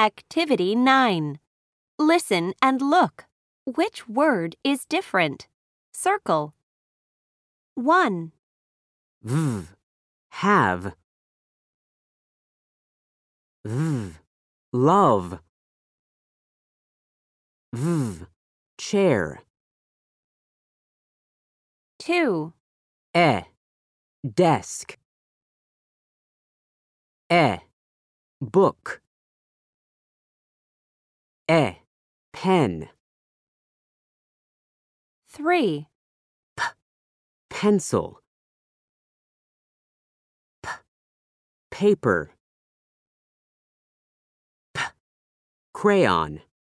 Activity 9. Listen and look. Which word is different? Circle. 1, have. Love. Chair. 2, Desk. Book. Pen. 3, Pencil. Paper. Crayon.